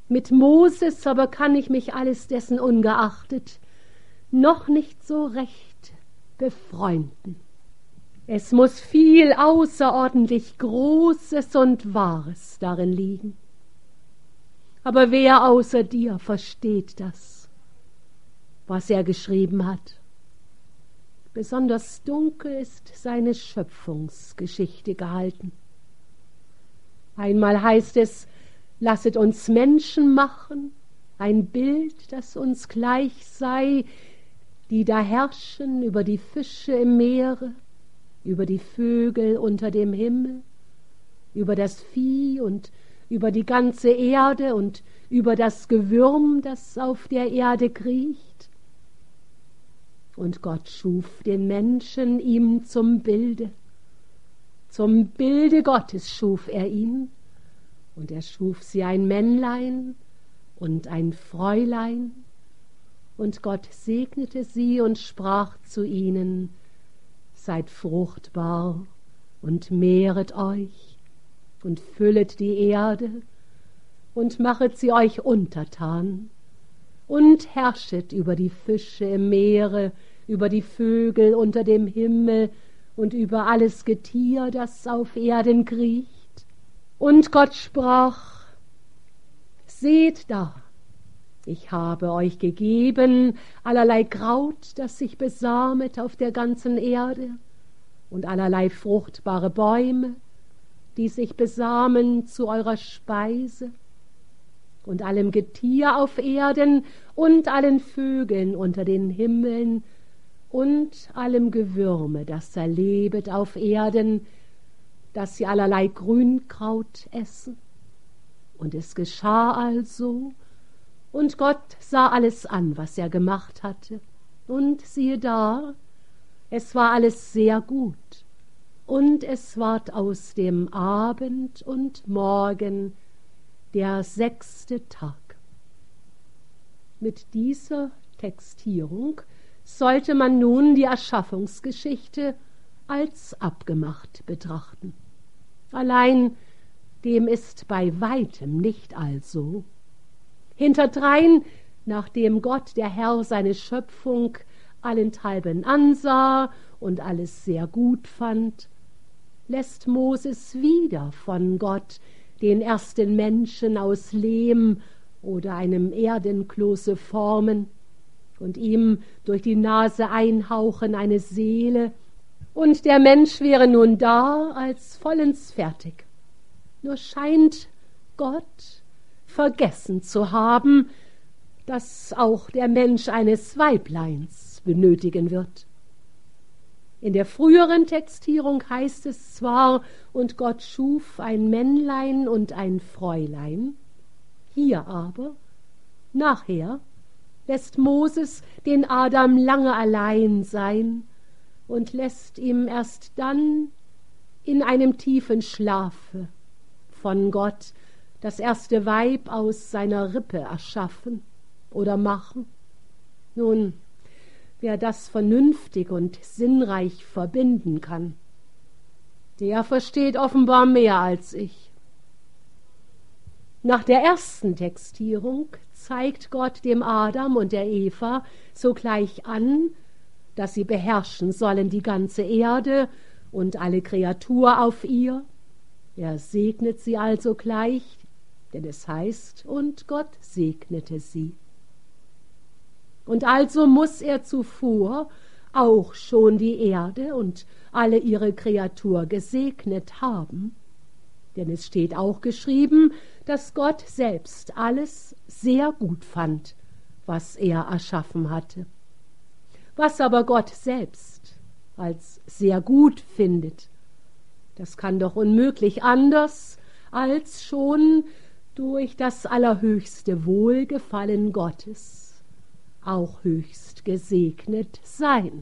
Mit Moses aber kann ich mich alles dessen ungeachtet noch nicht so recht befreunden. Es muss viel außerordentlich Großes und Wahres darin liegen. Aber wer außer dir versteht das, was er geschrieben hat? Besonders dunkel ist seine Schöpfungsgeschichte gehalten. Einmal heißt es, lasset uns Menschen machen, ein Bild, das uns gleich sei, die da herrschen über die Fische im Meere, über die Vögel unter dem Himmel, über das Vieh und über die ganze Erde und über das Gewürm, das auf der Erde kriecht. Und Gott schuf den Menschen ihm zum Bilde Gottes schuf er ihn, und er schuf sie ein Männlein und ein Fräulein, und Gott segnete sie und sprach zu ihnen, seid fruchtbar und mehret euch und füllet die Erde und machet sie euch untertan und herrschet über die Fische im Meere, über die Vögel unter dem Himmel und über alles Getier, das auf Erden kriecht. Und Gott sprach, seht da, ich habe euch gegeben allerlei Kraut, das sich besamet auf der ganzen Erde, und allerlei fruchtbare Bäume, die sich besamen zu eurer Speise, und allem Getier auf Erden und allen Vögeln unter den Himmeln und allem Gewürme, das da lebet auf Erden, dass sie allerlei Grünkraut essen. Und es geschah also, und Gott sah alles an, was er gemacht hatte, und siehe da, es war alles sehr gut, und es ward aus dem Abend und Morgen der 6. Tag. Mit dieser Textierung sollte man nun die Erschaffungsgeschichte als abgemacht betrachten. Allein dem ist bei weitem nicht also. Hinterdrein, nachdem Gott, der Herr, seine Schöpfung allenthalben ansah und alles sehr gut fand, lässt Moses wieder von Gott den ersten Menschen aus Lehm oder einem Erdenkloße formen und ihm durch die Nase einhauchen eine Seele, und der Mensch wäre nun da als vollends fertig. Nur scheint Gott vergessen zu haben, dass auch der Mensch eines Weibleins benötigen wird. In der früheren Textierung heißt es zwar, und Gott schuf ein Männlein und ein Fräulein, hier aber, nachher, lässt Moses den Adam lange allein sein und lässt ihm erst dann in einem tiefen Schlafe von Gott das erste Weib aus seiner Rippe erschaffen oder machen. Nun, wer das vernünftig und sinnreich verbinden kann, der versteht offenbar mehr als ich. Nach der ersten Textierung zeigt Gott dem Adam und der Eva sogleich an, dass sie beherrschen sollen die ganze Erde und alle Kreatur auf ihr. Er segnet sie also gleich, denn es heißt, und Gott segnete sie. Und also muss er zuvor auch schon die Erde und alle ihre Kreatur gesegnet haben. Denn es steht auch geschrieben, dass Gott selbst alles sehr gut fand, was er erschaffen hatte. Was aber Gott selbst als sehr gut findet, das kann doch unmöglich anders als schon durch das allerhöchste Wohlgefallen Gottes auch höchst gesegnet sein.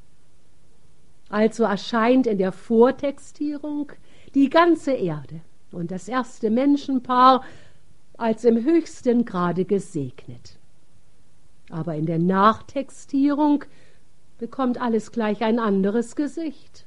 Also erscheint in der Vortextierung die ganze Erde und das erste Menschenpaar als im höchsten Grade gesegnet. Aber in der Nachtextierung bekommt alles gleich ein anderes Gesicht.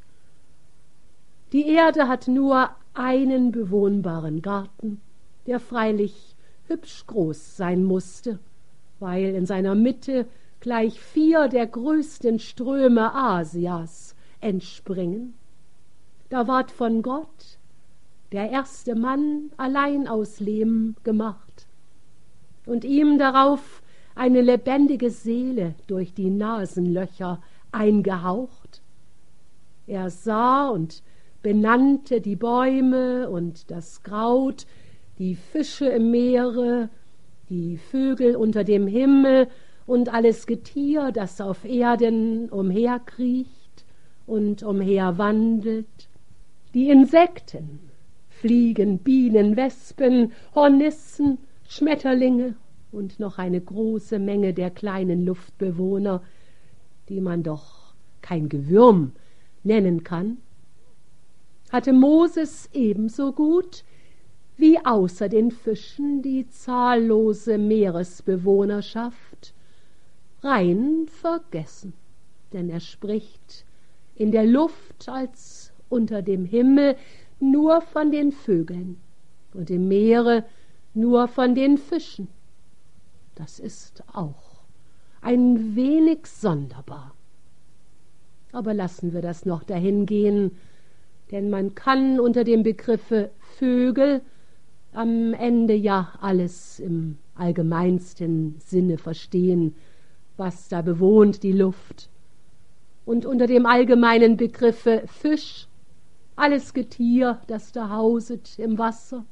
Die Erde hat nur einen bewohnbaren Garten, der freilich hübsch groß sein musste, weil in seiner Mitte gleich 4 der größten Ströme Asias entspringen. Da ward von Gott der erste Mann allein aus Lehm gemacht und ihm darauf eine lebendige Seele durch die Nasenlöcher eingehaucht. Er sah und benannte die Bäume und das Kraut, die Fische im Meere, die Vögel unter dem Himmel und alles Getier, das auf Erden umherkriecht und umherwandelt, die Insekten, Fliegen, Bienen, Wespen, Hornissen, Schmetterlinge und noch eine große Menge der kleinen Luftbewohner, die man doch kein Gewürm nennen kann, hatte Moses ebenso gut wie außer den Fischen die zahllose Meeresbewohnerschaft rein vergessen, denn er spricht in der Luft als unter dem Himmel nur von den Vögeln und im Meere nur von den Fischen. Das ist auch ein wenig sonderbar. Aber lassen wir das noch dahingehen, denn man kann unter dem Begriffe Vögel am Ende ja alles im allgemeinsten Sinne verstehen, was da bewohnt die Luft. Und unter dem allgemeinen Begriffe Fisch alles Getier, das da hauset im Wasser.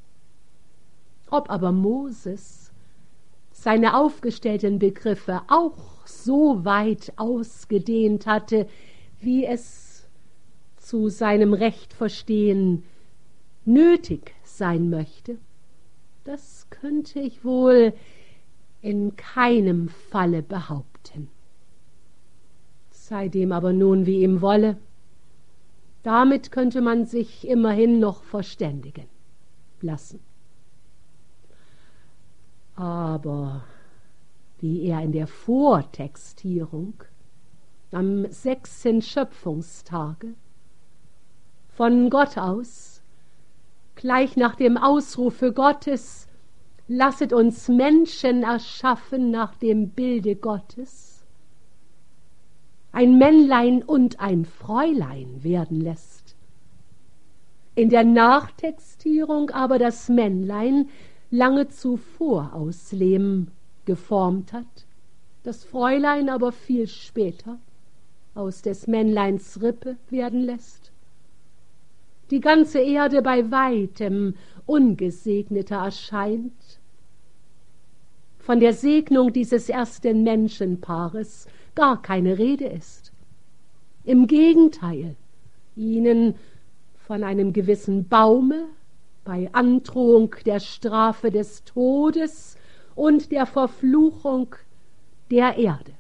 Ob aber Moses seine aufgestellten Begriffe auch so weit ausgedehnt hatte, wie es zu seinem Rechtverstehen nötig sein möchte, das könnte ich wohl in keinem Falle behaupten. Sei dem aber nun wie ihm wolle, damit könnte man sich immerhin noch verständigen lassen. Aber wie er in der Vortextierung am 6. Schöpfungstage von Gott aus, gleich nach dem Ausrufe Gottes, lasset uns Menschen erschaffen nach dem Bilde Gottes, ein Männlein und ein Fräulein werden lässt. In der Nachtextierung aber das Männlein lange zuvor aus Lehm geformt hat, das Fräulein aber viel später aus des Männleins Rippe werden lässt. Die ganze Erde bei weitem ungesegneter erscheint. Von der Segnung dieses ersten Menschenpaares gar keine Rede ist. Im Gegenteil, ihnen von einem gewissen Baume bei Androhung der Strafe des Todes und der Verfluchung der Erde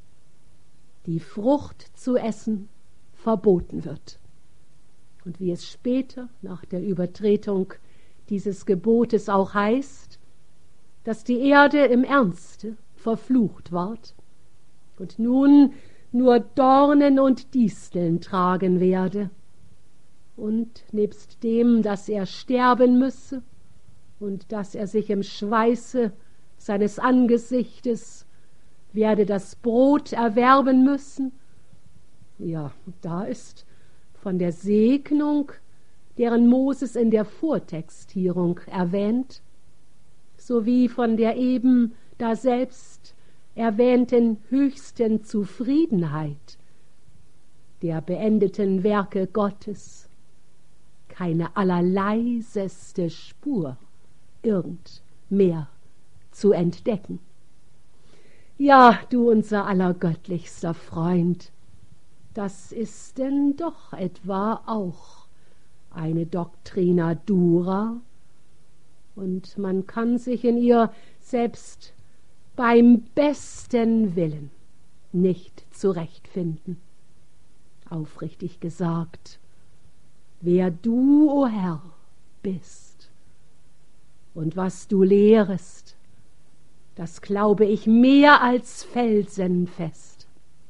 die Frucht zu essen verboten wird. Und wie es später nach der Übertretung dieses Gebotes auch heißt, dass die Erde im Ernste verflucht ward und nun nur Dornen und Disteln tragen werde, und nebst dem, dass er sterben müsse und dass er sich im Schweiße seines Angesichtes werde das Brot erwerben müssen, ja, da ist von der Segnung, deren Moses in der Vortextierung erwähnt, sowie von der eben daselbst erwähnten höchsten Zufriedenheit der beendeten Werke Gottes keine allerleiseste Spur irgend mehr zu entdecken. Ja, du unser allergöttlichster Freund, das ist denn doch etwa auch eine Doctrina dura, und man kann sich in ihr selbst beim besten Willen nicht zurechtfinden. Aufrichtig gesagt, wer du, o Herr, bist und was du lehrest, das glaube ich mehr als felsenfest.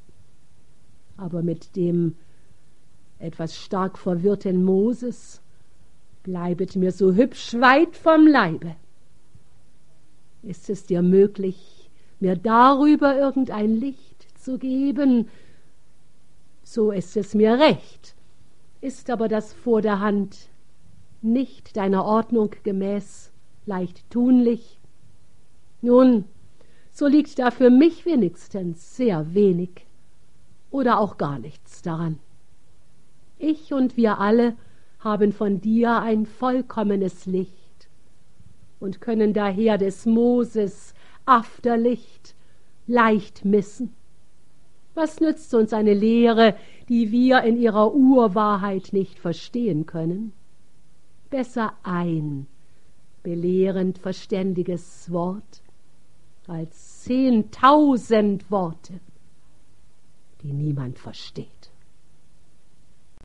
Aber mit dem etwas stark verwirrten Moses bleibet mir so hübsch weit vom Leibe. Ist es dir möglich, mir darüber irgendein Licht zu geben? So ist es mir recht. Ist aber das vor der Hand nicht deiner Ordnung gemäß, leicht tunlich? Nun, so liegt da für mich wenigstens sehr wenig oder auch gar nichts daran. Ich und wir alle haben von dir ein vollkommenes Licht und können daher des Moses Afterlicht leicht missen. Was nützt uns eine Lehre, die wir in ihrer Urwahrheit nicht verstehen können? Besser ein belehrend verständiges Wort als 10.000 Worte, die niemand versteht.